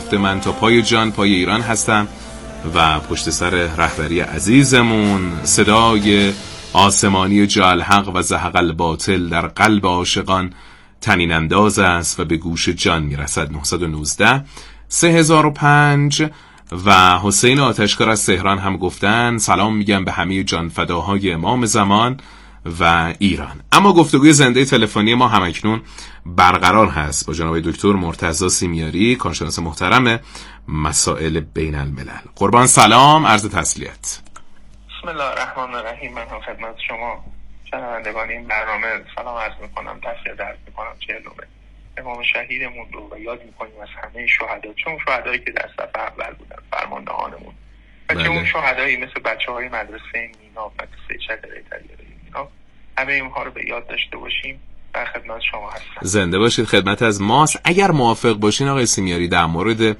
گفته من تا پای جان پای ایران هستم و پشت سر رهبری عزیزمون صدای آسمانی جاء الحق و زهق الباطل در قلب عاشقان طنین انداز است و به گوش جان میرسد. 919 3005. و حسین آتشکار از تهران هم گفتن سلام میگم به همه جانفداهای امام زمان و ایران. اما گفتگوی زنده تلفنی ما همکنون برقرار هست با جناب دکتر مرتضی سیمیاری، کارشناس محترم مسائل بین الملل. قربان سلام، عرض تسلیت. بسم الله الرحمن الرحیم. من هم خدمت شما شنوندگان این برنامه سلام عرض میکنم، تسلیت عرض میکنم. چهلمه امام شهیدمون رو یاد میکنیم از همه شهدا، چون شهدایی که در صف اول بودن، فرماندهانمون، و چه اون شهدایی مثل بچه‌های مدرسه مینا، مدرسه شجره طیاره مینا، همه اینها رو به یاد داشته باشیم. در خدمت شما هستم. زنده باشید. خدمت از ماست. اگر موافق باشین آقای سیمیاری در مورد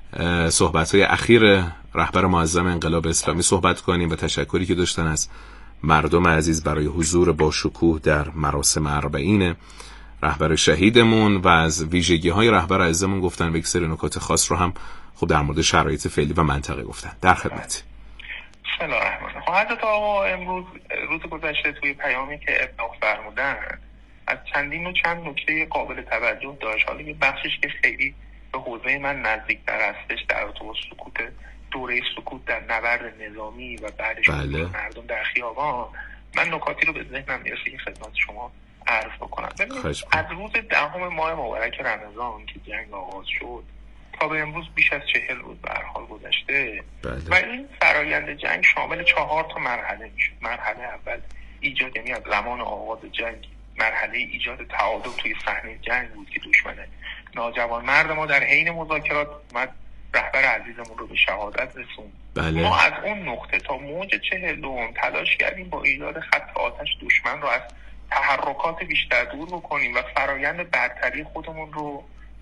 صحبت‌های اخیر رهبر معظم انقلاب اسلامی صحبت کنیم و تشکری که داشتن از مردم عزیز برای حضور با شکوه در مراسم اربعین رهبر شهیدمون و از ویژگی‌های رهبر عزیزمون گفتن و یک سری نکات خاص رو هم خب در مورد شرایط فعلی و منطقه گفتن. در خدمت. بسم الله الرحمن الرحیم. حضرت آقا امروز روز گذشته توی پیامی که ابلاغ فرمودن از چند نکته قابل توجه داشت. حالا یه بخشش که خیلی به حوزه من نزدیک‌تر هستش در ارتباط سکوت، دوره سکوت در نبرد نظامی و بعدش مردم در خیابان، من نکاتی رو به ذهنم میرسه که خدمت شما عرض بکنم. ببینید از روز 10 ماه مبارک رمضان که جنگ آغاز شد تا به امروز بیش از 40 روز به هر حال گذشته و این فرایند جنگ شامل 4 مرحله میشد. مرحله اول ایجاد، یعنی از زمان آغاز جنگ مرحله ایجاد تعادل توی صحنه جنگ بود که دشمن ناجوان مرد ما در حین مذاکرات اومد رهبر عزیزمون رو به شهادت رسوند. ما از اون نقطه تا موج 42 تلاش کردیم با ایجاد خط آتش دشمن رو از تحرکات بیشتر دور بکنیم و فرایند برتری خودمون رو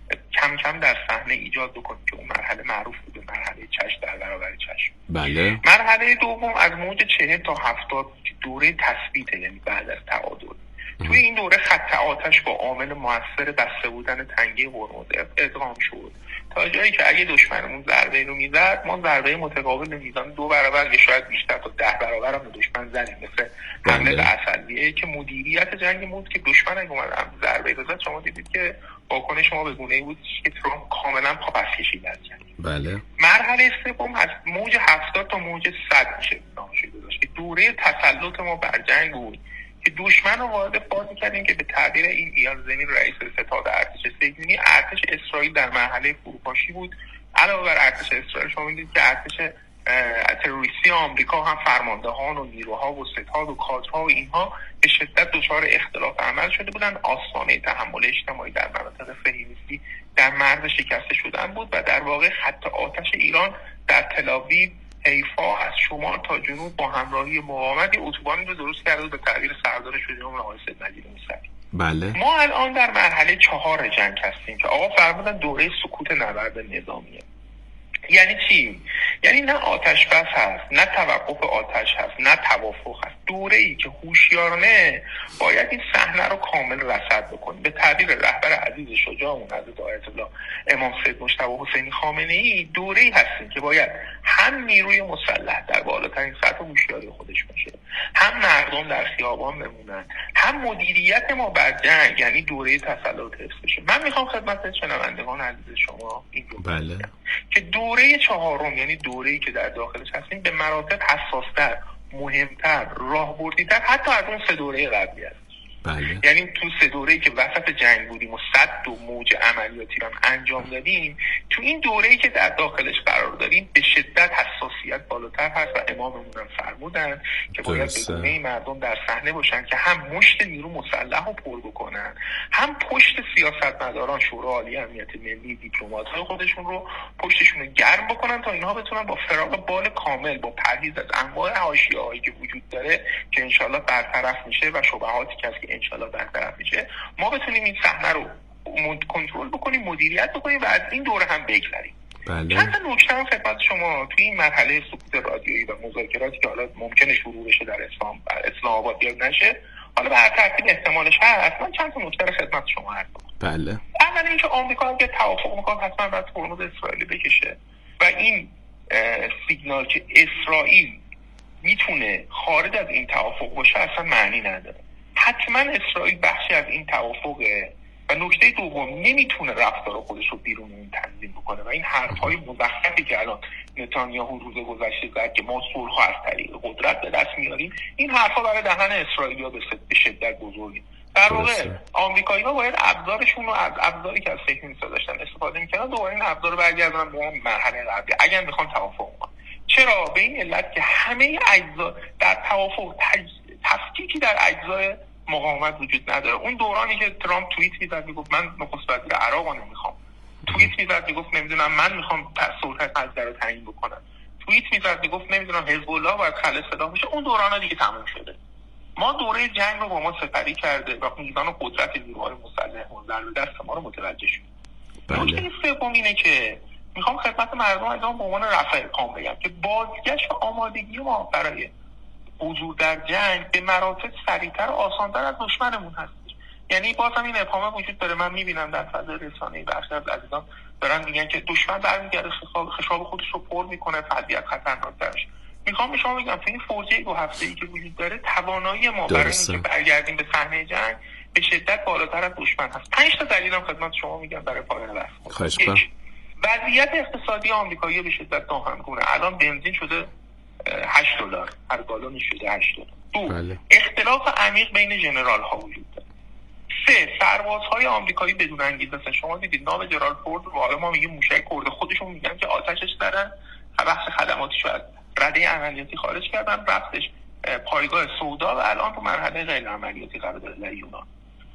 کم کم در صحنه ایجاد بکنیم که اون مرحله معروف بود به مرحله چشم در برابر چشم. مرحله دوم از موج 40 تا 70 دوره تثبیته، یعنی بعد از تعادل. توی این دوره خط آتش با عامل موثر بسته بودن تنگه هرمز ادغام شد تا جایی که اگه دشمنمون ضربه رو میزد ما ضربه متقابل میزان 2 برابر یا شاید بیشتر تا 10 برابر هم دشمن زدیم، مثل حمله به عسلیه که مدیریت جنگ بود که دشمن اگه اومد ضربه رو زد شما دیدید که واکنش ما به گونه‌ای بود که ترامپ کاملا پاپس کشید از جنگ. مرحله سوم از موج 70 تا موج 100 میشه نامش گذاشت که دوره تسلط ما بر جنگ بود که دشمن رو وارد فازی کردیم که به تعبیر این ایال زمین رئیس ستاد ارتش سیزنی، ارتش اسرائیل در مرحله فروپاشی بود. علاوه بر ارتش اسرائیل شما می‌دید که ارتش تروریستی آمریکا هم فرماندهان و نیروها و ستاد و کادرها و اینها به شدت دچار اختلاف عمل شده بودن. آستانه تحمل اجتماعی در مناطق صهیونیستی در مرز شکسته شدن بود و در واقع خط آتش ایران در تل‌آویو، حیفا از شمال تا جنوب با همراهی مقاومت اتوبانی رو درست کرده بود به تعبیر سردار شجاع آقای سید نجیب موسوی. ما الان در مرحله 4 جنگ هستیم که آقا فرمودن دوره سکوت نبرد نظامیه. یعنی چی؟ یعنی نه آتش بس هست، نه توقف آتش هست، نه توافق هست. دوره‌ای که هوشیارانه باید این صحنه رو کامل رصد بکنیم. به تعبیر رهبر عزیز شجاعمون حضرت آیت الله امام سید مجتبی حسینی خامنه‌ای، دوره‌ای هستیم که باید هم نیروی مسلح در بالاترین سطح هوشیاری خودش باشه، هم مردم در خیابان بمونن، هم مدیریت ما بر جنگ، یعنی دوره تسلط حفظ بشه. من میخوام خدمت شنوندگان عزیز شما این رو بگم که دوره 4 یعنی دوره‌ای که در داخلش هستیم به مراتب حساس‌تر، مهمتر، راهبردی‌تر حتی از اون 3 دوره قبلی است. یعنی تو 3 دوره‌ای که وسط جنگ بودیم و 100 موج عملیاتی رو انجام دادیم، تو این دوره‌ای که در داخلش قرار داریم به شدت حساسیت بالاتر هست و اماممون هم فرمودن که باید به گونه مردم در صحنه باشن که هم مشت نیرو مسلح رو پر بکنن، هم پشت سیاستمداران، شورای عالی امنیت ملی، دیپلمات‌های خودشون رو پشتشون رو گرم بکنن تا اینها بتونن با فراغ بال کامل، با پرهیز از انواع حاشیه‌هایی که وجود داره که انشالله برطرف میشه و شبهاتی که انشالله برطرف میشه، ما بتونیم این صحنه رو کنترل بکنیم، مدیریت بکنیم و از این دوره هم بگذریم. چند تا نکته هم خدمت شما توی این مرحله سکوت رادیویی و مذاکراتی که حالا ممکنه شروع بشه در اسلام آباد یا نشه، حالا به هر ترتیب احتمالش هست، من چند تا نکته رو خدمت شما عرض کنم. اول اینکه آمریکا اگه توافق میکنه حتما باید ترمز اسرائیل بکشه و این سیگنال که اسرائیل میتونه خارج از این توافق باشه اصلا معنی نداره. حتما اسرائیل بخشی از این توافقه و نکته دوم نمیتونه رفتار خودش رو بیرون اون تنظیم بکنه و این حرفهای مزخرفی که الان نتانیاهو روز گذشته زد که ما صلح از طریق قدرت به دست میاریم، این حرفا برای دهن اسرائیلی‌ها به شدت بزرگه. در واقع آمریکایی‌ها باید ابزارشون رو از ابزاری که از فکر نیستا داشتن استفاده می‌کردن دوباره این ابزار رو برگردونن به مرحله قبلی اگر میخوان توافق کنن. چرا؟ به این علت که همه اجزا در توافق تفکیکی در اجزای مقاومت وجود نداره. اون دورانی که ترامپ توییت می‌زد میگفت من نخست وزیر عراق رو نمیخوام، توییت می‌زد میگفت نمیدونم من میخوام سلطه غزه رو تعیین بکنم، توییت می‌زد میگفت نمیدونم حزب الله باید خلع سلاح بشه، اون دورانا دیگه تموم شده. ما دوره جنگ رو با ما سپری کرده و میزان قدرت نیروهای مسلح در دست ما رو متوجه شد. نکته سوم اینه که میخوام خدمت مردم عزیزم به عنوان رفع ارهام بگم که بازگشت و آمادگی ما برای حضور در جنگ به مراتب سریعتر و آسان‌تر از دشمنمون هستش. یعنی بازم این ابهام وجود داره. من میبینم در فضای رسانه‌ای برخی از عزیزان دارن میگن که دشمن برمیگرده خشاب خودش رو پر میکنه، وضعیت خطرناک‌تر میشه. میخوام به شما بگم تو این فوجه 2 هفته‌ای که وجود داره توانایی ما برای اینکه برگردیم به صحنه جنگ به شدت بالاتر از دشمن هست. 5 تا دلیلم خدمت شما میگم برای پایان بحث. وضعیت اقتصادی آمریکایی به شدت ناهمگونه. الان بنزین شده $8، هر گالونی شده $8. 2 اختلاف عمیق بین ژنرال ها وجود داره. 3 سربازهای آمریکایی بدون انگیزه هستن. شما دیدید نام جنرال فورد رو حالا ما میگیم موشک خورده، خودشون میگن که آتشش دارن، بخش خدماتی شاید رده عملیاتی خارج کردن، رفتش پایگاه سودا و الان تو مرحله غیر عملیاتی قرار داره در یونان.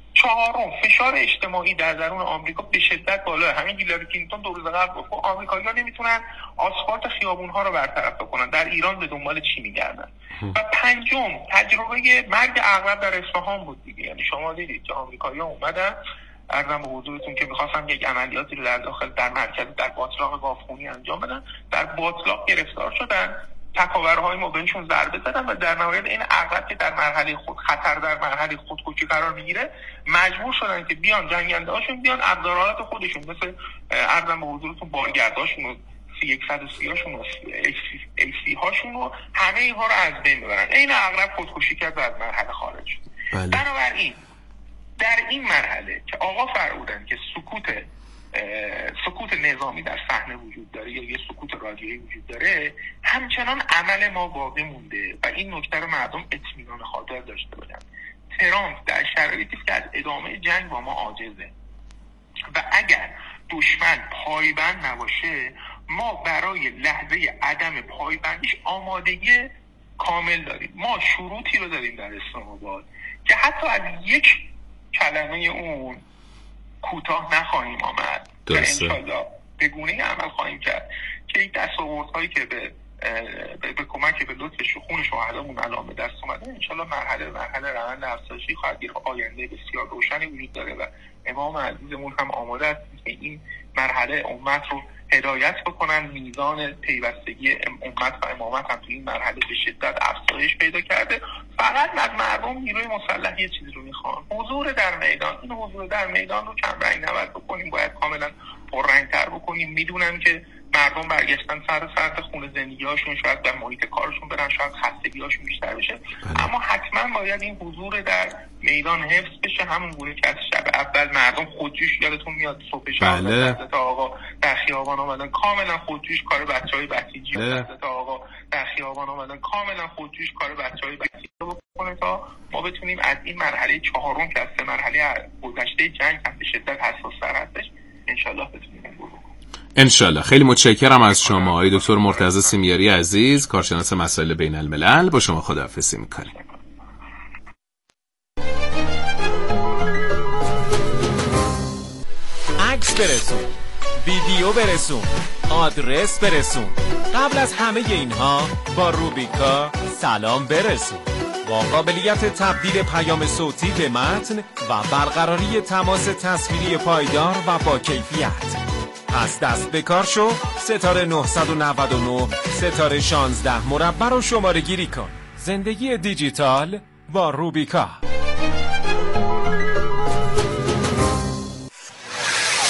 4 فشار اجتماعی در درون آمریکا به شدت بالا. همین هیلاری کلینتون 2 روز قبل گفت آمریکایی‌ها نمیتونن آسفالت خیابون‌ها رو برطرف کنن، در ایران به دنبال چی میگردن. و 5 تجربه مرگ اغلب در اصفهان بود دیگه. یعنی شما دیدید که آمریکایی‌ها اومدن، عرضم به حضورتون که می‌خواستن یک عملیاتی رو در داخل در مرکز در باطلاق گاوخونی انجام بدن، در باطلاق گرفتار شدن، تکاورهای ما بهشون ضربه زدن و در نهایت این عقب که در مرحله خطر در مرحله خودکشی قرار میگیره مجبور شدن که بیان جنگنده هاشون بیان ابزارات خودشون مثل عرضم به حضورتون بارگرداشون و 130 هاشون و AC هاشون و همه اینها رو از بین ببرن. این عقب خودکشی کرد و از مرحله خارج شد. بنابراین در این مرحله که آقا فرمودن که سکوت نظامی در صحنه وجود داره یا یه سکوت رادیویی وجود داره، همچنان عمل ما باقی مونده و این نکته رو مردم اطمینان خاطر داشته باشن. ترامپ در شرایطی که از ادامه جنگ با ما عاجزه و اگر دشمن پایبند نباشه ما برای لحظه عدم پایبندیش آمادگی کامل داریم. ما شروطی رو داریم در اسلام آباد که حتی از یک کلمه اون کوتاه نخواهیم آمد و انشالله به گونه عمل خواهیم کرد که این دستاوردهایی که به کمک به لطف خون شهدامون الان به دست اومده انشالله مرحله روند افزایشی خواهد گرفت. آینده بسیار روشنی وجود داره و امام عزیزمون هم آماده است که این مرحله امت رو هدایت بکنن. میزان پیوستگی امت و امامت هم تو این مرحله به شدت افزایش پیدا کرده. فقط از مردم نیروی مسلح یه چیزی رو میخوان، حضور در میدان. این حضور در میدان رو کم رنگ نباید بکنیم، باید کاملا پررنگ‌تر بکنیم. میدونم که مردم برگشتن سر خونه زندگی‌هاشون، شاید در محیط کارشون برن، شاید خستگی‌هاشون بیشتر بشه، اما حتما باید این حضور در میدان حفظ بشه. همون گونه که از شب اول مردم خودجوش، یادتون میاد صبح شب تا آقا در خیابان اومدن کاملا خودجوش کار بچهای بسیجی تا آقا در خیابان اومدن کاملا خودجوش کار بچهای بسیجی بکنه تا ما بتونیم از این مرحله 4 که از 3 مرحله گذشته جنگ هم به شدت حساس‌تر هستش انشالله بتونیم عبور بکنیم. انشالله. خیلی متشکرم از شما آقای دکتر مرتضی سیمیاری عزیز، کارشناس مسائل بین الملل. با شما خداحافظی میکنیم. عکس برسون، ویدیو برسون، آدرس برسون. قبل از همه اینها با روبیکا سلام برسون. با قابلیت تبدیل پیام صوتی به متن و برقراری تماس تصویری پایدار و با کیفیت. پس دست به کار شو، ستاره 999 ستاره 16 مربع رو شماره گیری کن. زندگی دیجیتال با روبیکا.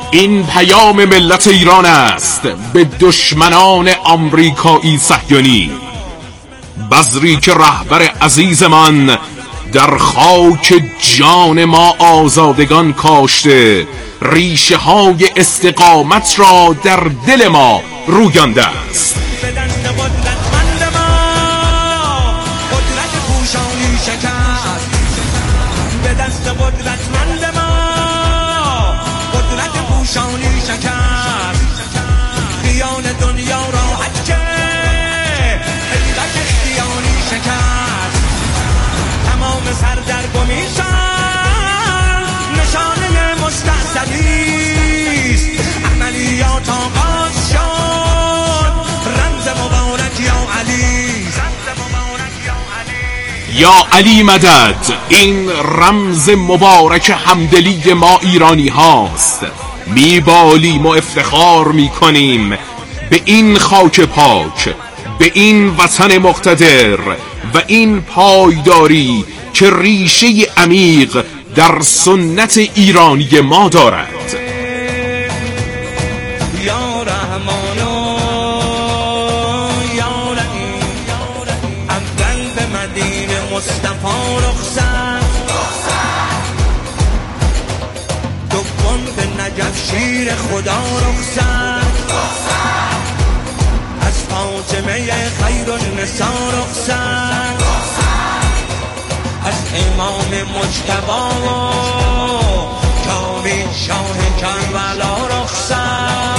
این پیام ملت ایران است به دشمنان آمریکایی صهیونی. بذری که رهبر عزیزمان در خاک جان ما آزادگان کاشته، ریشه های استقامت را در دل ما رویانده است. به دست قدرتمند ما قدرت پوشانی شکست، خیال دنیا راحت که حیرت اختیاری شکست. تمام سردرگمیشان نشانه مستحصلیست، عملیات آغاز شد، رمز مبارک یا علی. یا علی مدد، این رمز مبارک همدلی ما ایرانی هاست. میبالیم و افتخار میکنیم به این خاک پاک، به این وطن مقتدر و این پایداری که ریشه عمیق در سنت ایرانی ما دارد. یا رحمانو یا رحیم، اول به مدینه مصطفی رخصت، دوم به نجف شیر خدا رخصت، از فاطمه خیر النساء رخصت، از امام مجتبی کاوی شاه کربلا رخصت.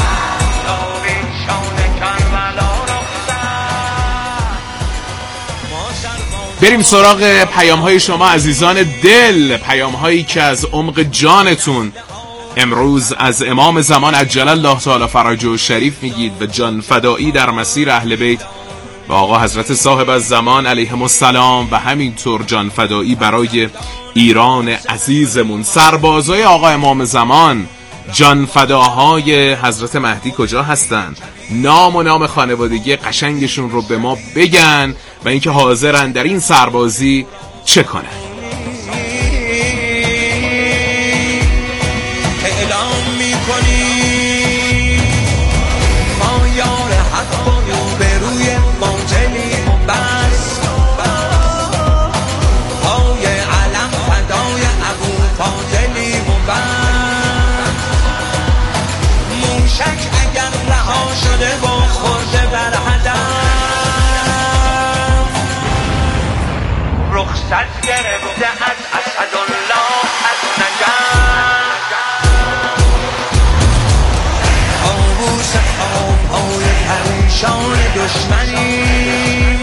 بریم سراغ پیام های شما عزیزان دل، پیام هایی که از عمق جانتون امروز از امام زمان عجل الله تعالی فرجه و شریف میگید و جان فدایی در مسیر اهل بیت و آقا حضرت صاحب الزمان علیهم السلام و همینطور جان فدایی برای ایران عزیزمون. سربازای آقا امام زمان، جان فداهای حضرت مهدی کجا هستن؟ نام و نام خانوادگی قشنگشون رو به ما بگن و اینکه حاضرن در این سربازی چه کنن. اعلام میکنی ما یار حق و روبروی باطلی بس، پای علم فدای ابو فاضلی بس. موشک اگر رها شده با خورده بر هدف، رخصت گرفته از اسدالله از نجف. آبوس خوابهای پریشان دشمنی،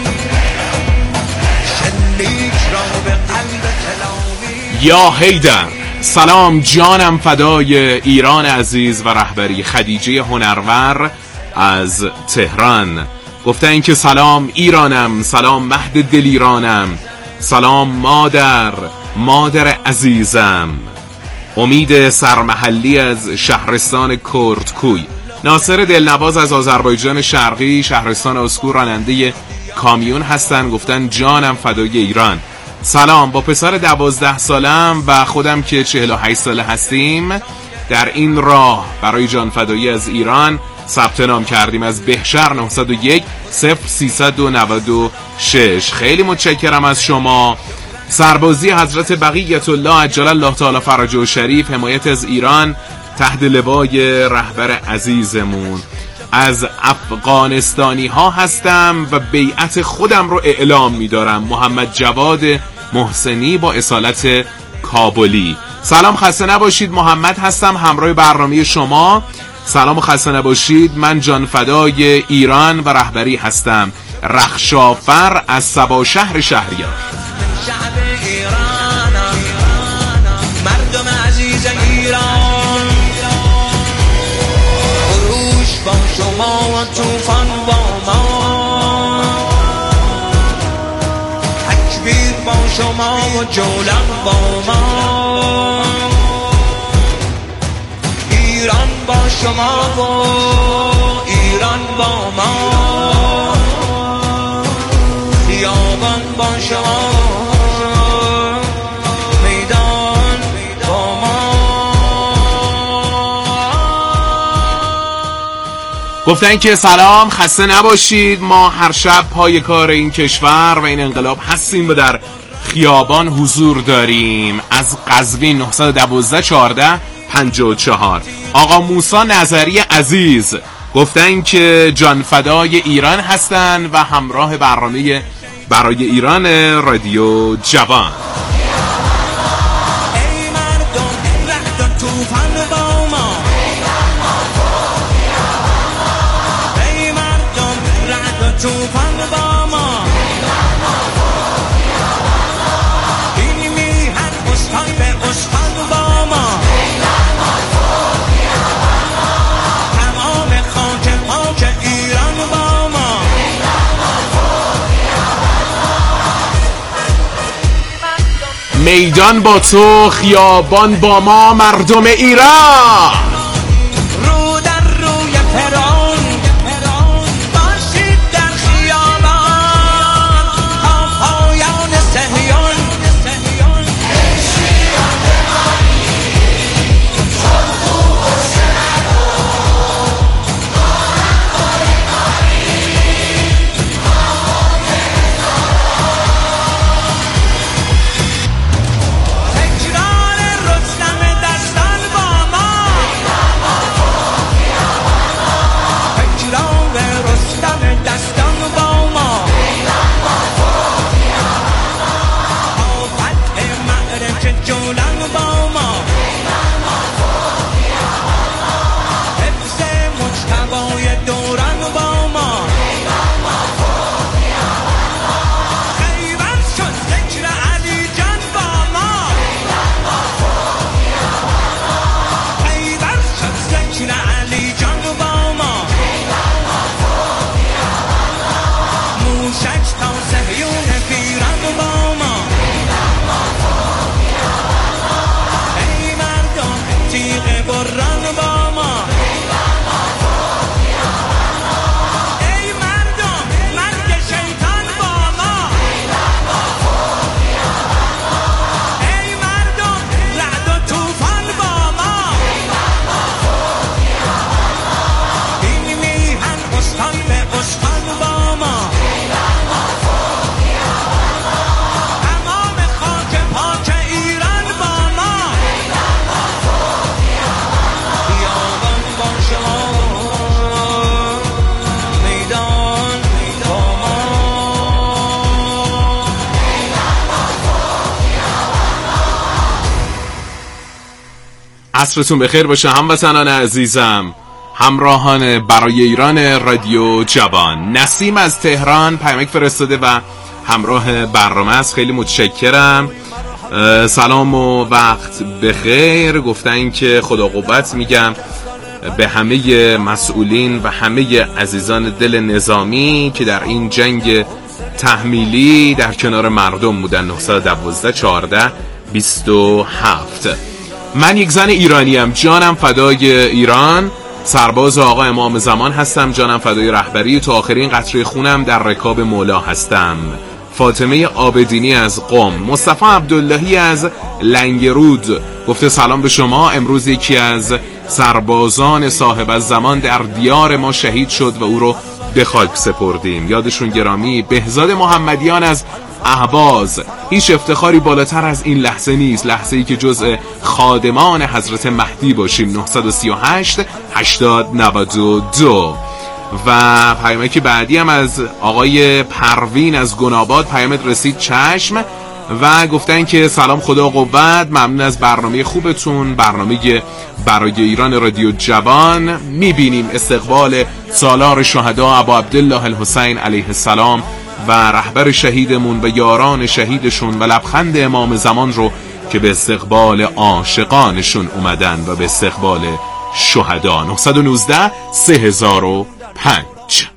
شلیک را به قلب تلاوی. یا حیدر، سلام جانم فدای ایران عزیز و رهبری خدیجه هنرور از تهران. گفتن که سلام ایرانم، سلام مهد دل ایرانم، سلام مادر عزیزم. امید سرمحلی از شهرستان کردکوی. ناصر دلنواز از آذربایجان شرقی شهرستان اسکو راننده کامیون هستن. گفتن جانم فدای ایران. سلام، با پسر 12 سالم و خودم که 48 ساله هستیم در این راه برای جان فدایی از ایران ثبت نام کردیم از بهشهر 901 0396. خیلی متشکرم از شما. سربازی حضرت بقیت الله عجل الله تعالی فرجه و شریف، حمایت از ایران تحت لوای رهبر عزیزمون. از افغانستانی ها هستم و بیعت خودم رو اعلام می‌دارم. محمد جواد محسنی با اصالت کابلی. سلام، خسته نباشید. محمد هستم همراه برنامه شما. سلام و خسته نباشید. من جان فدای ایران و رهبری هستم. رخشافر از سبا شهر شهریار. شعب ایرانم، مردم عزیز ایران، خروش با شما و طوفان با ما، تکبیر با شما و جولان با ما، ایران با شما و ایران با ما، خیابان با شما، میدان با ما. گفتن که سلام، خسته نباشید، ما هر شب پای کار این کشور و این انقلاب هستیم و در خیابان حضور داریم. از قزوین 912 14 54. آقا موسی نظری عزیز گفتن که جان فدای ایران هستن و همراه برنامه برای ایران رادیو جوان. میدان با تو، خیابان با ما، مردم ایران. رو در روی پران باشید در خیابان تا پایان صهیون. عصرتون بخیر باشه هموطنان عزیزم، همراهان برای ایران رادیو جوان. نسیم از تهران پیامک فرستاده و همراه برنامه است. خیلی متشکرم. سلام و وقت بخیر. گفتن که خدا قوت میگم به همه مسئولین و همه عزیزان دل نظامی که در این جنگ تحمیلی در کنار مردم بودن. 912 14 27. من یک زن ایرانیم، جانم فدای ایران، سرباز آقا امام زمان هستم، جانم فدای رهبری، تا آخرین قطره خونم در رکاب مولا هستم. فاطمه آبدینی از قم. مصطفی عبداللهی از لنگرود گفته سلام به شما، امروز یکی از سربازان صاحب الزمان در دیار ما شهید شد و او رو به خاک سپردیم، یادشون گرامی. بهزاد محمدیان از اهواز. هیچ افتخاری بالاتر از این لحظه نیست، لحظه‌ای که جزء خادمان حضرت مهدی باشیم. 938 80 92. و پیامک بعدی هم از آقای پروین از گناباد. پیامت رسید چشم و گفتن که سلام، خدا قوت، ممنون از برنامه خوبتون، برنامه برای ایران رادیو جوان. میبینیم استقبال سالار شهدا ابا عبدالله الحسین علیه السلام و رهبر شهیدمون و یاران شهیدشون و لبخند امام زمان رو که به استقبال عاشقانشون اومدن و به استقبال شهدا. 919 3005.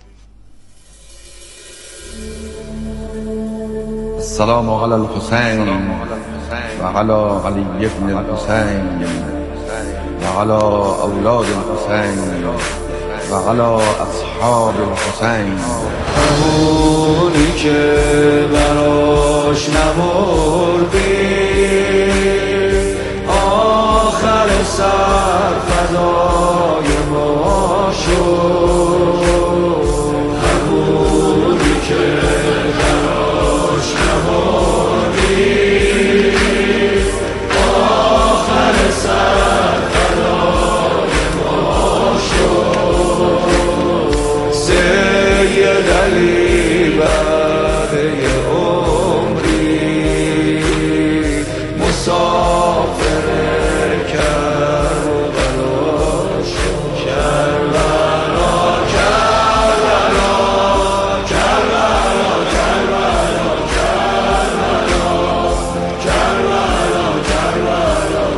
السلام علی الحسین و علی علی ابن الحسین و علی اولاد الحسین و علی اصحاب الحسین. اونی که براش نمردی آخر سر فدای ما شد. ولی بعد عمری مسافر کربلا شد. کربلا کربلا کربلا کربلا کربلا کربلا کربلا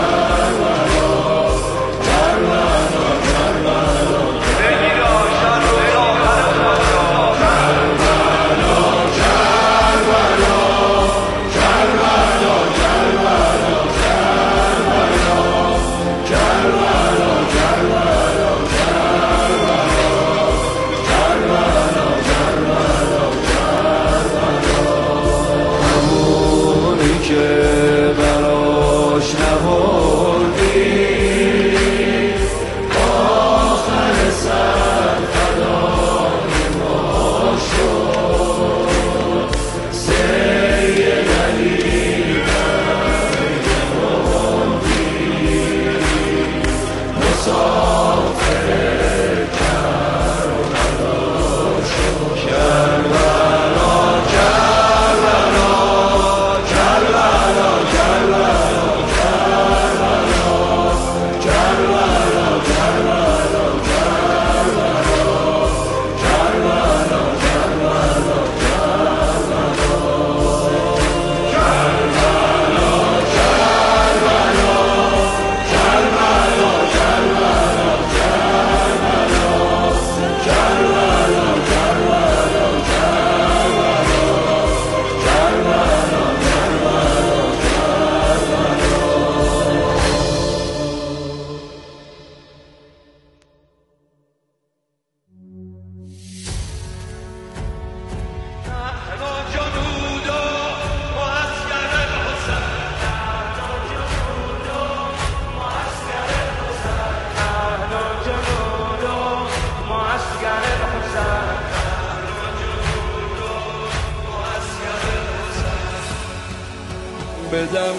به دم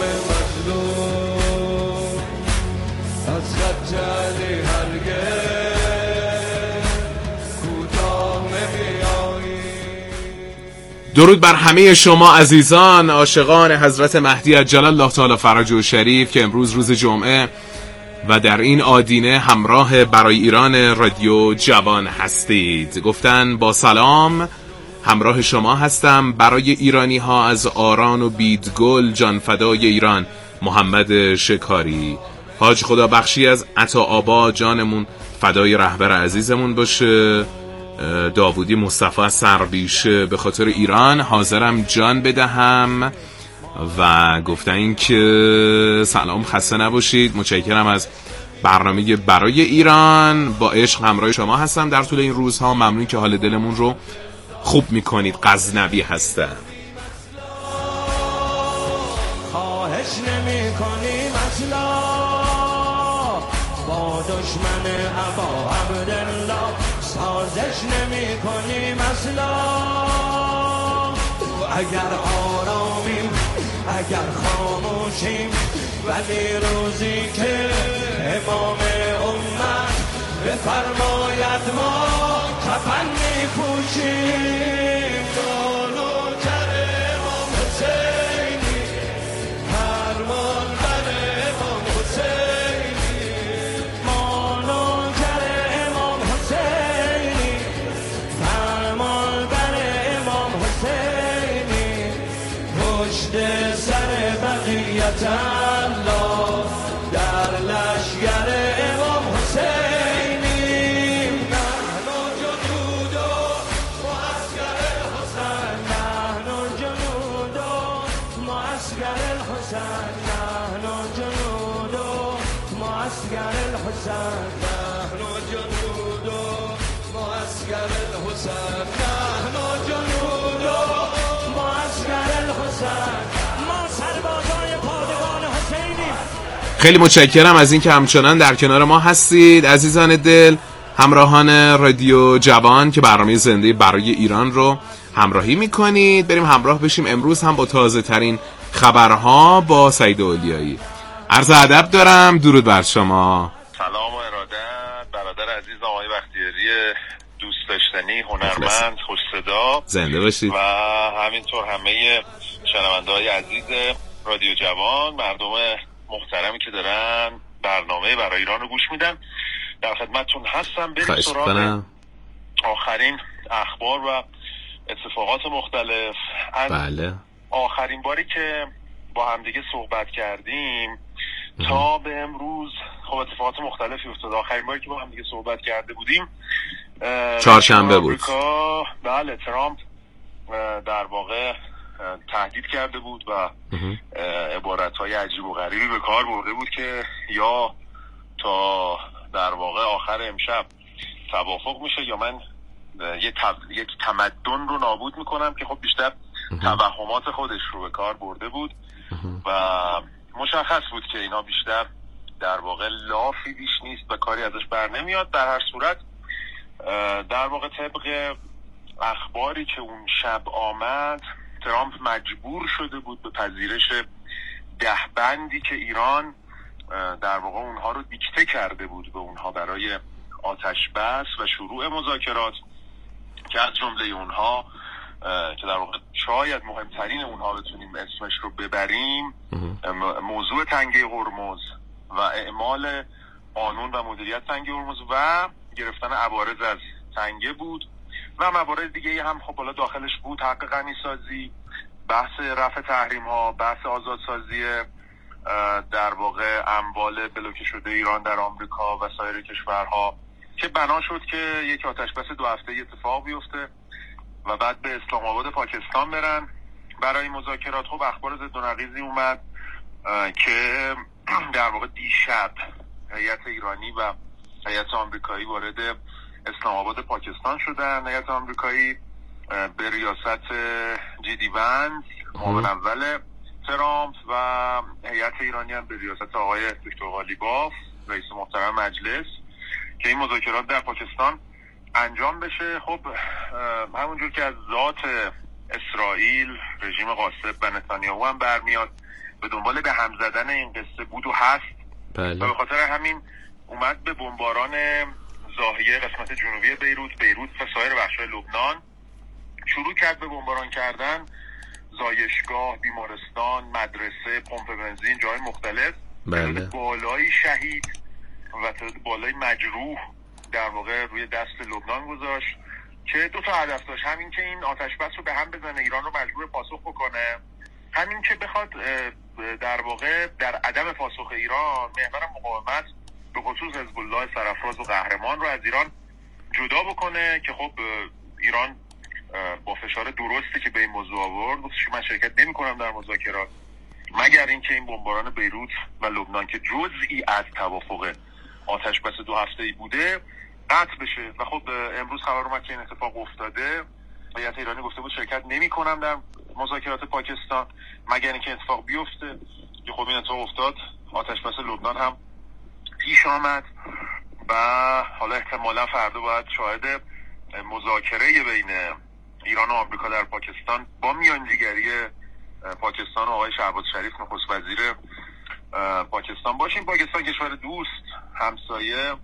مظلوم از خط علی هرگز کوتاه نمیایی. درود بر همه شما عزیزان عاشقان حضرت مهدی عجل الله تعالی فرجه شریف که امروز روز جمعه و در این آدینه همراه برای ایران رادیو جوان هستید. گفتن با سلام همراه شما هستم برای ایرانی ها از آران و بیدگل جان فدای ایران محمد شکاری. حاج خدا بخشی از عطا آبا جانمون فدای رهبر عزیزمون باشه. داوودی مصطفی سربیشه به خاطر ایران حاضرم جان بدهم و گفتن این که سلام خسته نباشید متشکرم از برنامه برای ایران. با عشق همراه شما هستم در طول این روزها. ممنون که حال دلمون رو خوب میکنید. غزنوی هستم. خواهش نمی کنیم اصلا با دشمن ابا عبدالله، سازش نمی کنیم اصلا. اگر آرامیم اگر خاموشیم، ولی روزی که امام امت بفرماید ما کفن می پوشیم. نوکر امام حسینی، فرمان بر امام حسینی، ما نوکر امام حسینی، فرمان بر امام حسینی، پشت سر بقیت الله در لشگر امام حسینی. نحن جنود معسكر الحسین، نحن جنود معسكر الحسین، نحن جنود معسكر الحسین، نحن جنود معسكر الحسین، نحن جنود معسكر الحسین، ما سربازای پادگان حسینی. خیلی متشکرم از این که همچنان در کنار ما هستید عزیزان دل، همراهان رادیو جوان که برنامه زنده برای ایران رو همراهی میکنید. بریم همراه بشیم امروز هم با تازه ترین خبرها با سعید اولیایی. عرض ادب دارم. درود بر شما. سلام و ارادت برادر عزیز آقای بختیاری دوست داشتنی، هنرمند، خوش صدا، زنده باشید. و همینطور همه شنونده‌های عزیز رادیو جوان، مردم محترمی که دارن برنامه برای ایران رو گوش میدن، در خدمتتون هستم. بریم سراغ آخرین اخبار و اتفاقات مختلف. بله. آخرین باری که با همدیگه صحبت کردیم تا به امروز خب اتفاقات مختلفی افتاد. آخرین باری که با همدیگه صحبت کرده بودیم چهارشنبه بود. بله، ترامپ در واقع تهدید کرده بود و عبارت‌های عجیب و غریبی به کار برده بود که یا تا در واقع آخر امشب توافق میشه یا من یک تمدن رو نابود میکنم، که خب بیشتر توهمات خودش رو به کار برده بود و مشخص بود که اینا بیشتر در واقع لافی بیش نیست و کاری ازش بر نمیاد. در هر صورت در واقع طبق اخباری که اون شب آمد، ترامپ مجبور شده بود به پذیرش 10 بندی که ایران در واقع اونها رو دیکته کرده بود به اونها برای آتش بس و شروع مذاکرات، که از جمله اونها که در واقع شاید مهمترین اونها بتونیم اسمش رو ببریم موضوع تنگه هرمز و اعمال قانون و مدیریت تنگه هرمز و گرفتن عوارض از تنگه بود و موارد دیگه هم خب بالا داخلش بود، حق غنیسازی، بحث رفع تحریم ها، بحث آزادسازی در واقع اموال بلوکه شده ایران در آمریکا و سایر کشورها، که بنا شد که یک آتش بس 2 هفته اتفاق بیفته و بعد به اسلام آباد پاکستان برن برای مذاکرات. خب اخبار ضد و نقیضی اومد که در واقع دیشب هیئت ایرانی و هیئت آمریکایی وارد اسلام آباد پاکستان شدن. هیئت آمریکایی به ریاست جی دی ونس معاون اول ترامپ و هیئت ایرانی هم به ریاست آقای دکتر قالیباف رئیس محترم مجلس، که این مذاکرات در پاکستان انجام بشه. خب همونجور که از ذات اسرائیل، رژیم غاصب و نتانیاهو هم برمیاد، به دنبال به هم زدن این قصه بود و هست. بله. و به خاطر همین اومد به بمباران ضاحیه قسمت جنوبی بیروت و سایر بخش‌های لبنان شروع کرد به بمباران کردن، زایشگاه، بیمارستان، مدرسه، پمپ بنزین، جای مختلف. بله. بالای شهید و بالای مجروح در واقع روی دست لبنان گذاشت که 2 تا هدف داشت. همین که این آتش بس رو به هم بزنه، ایران رو مجبور پاسخ بکنه، همین که بخواد در واقع در عدم پاسخ ایران محور مقاومت به خصوص حزب الله سرافراز و قهرمان رو از ایران جدا بکنه، که خب ایران با فشار درستی که به این موضوع آورد گفتش من شرکت نمی‌کنم در مذاکرات مگر اینکه این بمباران بیروت و لبنان که جزئی از توافق آتش بس 2 هفته‌ای بوده قطع بشه. و خب امروز خبر اومد که این اتفاق افتاده. هیئت ایرانی گفته بود شرکت نمی‌کنم در مذاکرات پاکستان مگر اینکه اتفاق بیفته، که خب این اتفاق افتاد. آتش بس لبنان هم پیش آمد و حالا احتمالا فردا باید شاهد مذاکره بین ایران و آمریکا در پاکستان با میانجیگری پاکستان و آقای شهباز شریف نخست وزیر پاکستان باشیم. پاکستان کشور دوست، همسایه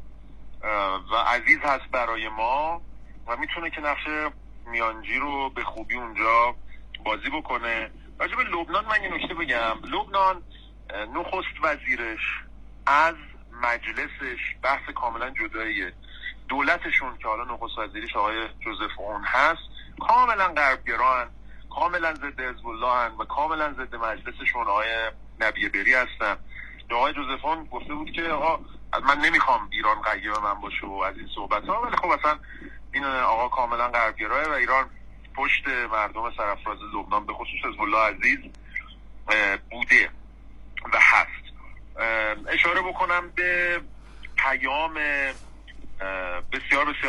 و عزیز هست برای ما و میتونه که نقش میانجی رو به خوبی اونجا بازی بکنه. راجع به لبنان من یه نکته بگم. لبنان نخست وزیرش از مجلسش بحث کاملا جداییه. دولتشون که حالا نخست وزیرش آقای جوزف اون هست کاملا غربگران، کاملا ضد حزب الله و کاملا ضد مجلسشون آقای نبی بری هستن. آقای جوزف اون گفته بود که آقا من نمیخوام ایران قیم من باشه و از این صحبت ها، ولی خب اصلا این آقا کاملا غربگراه و ایران پشت مردم سرافراز لبنان به خصوص حزب الله عزیز بوده و هست. اشاره بکنم به پیام بسیار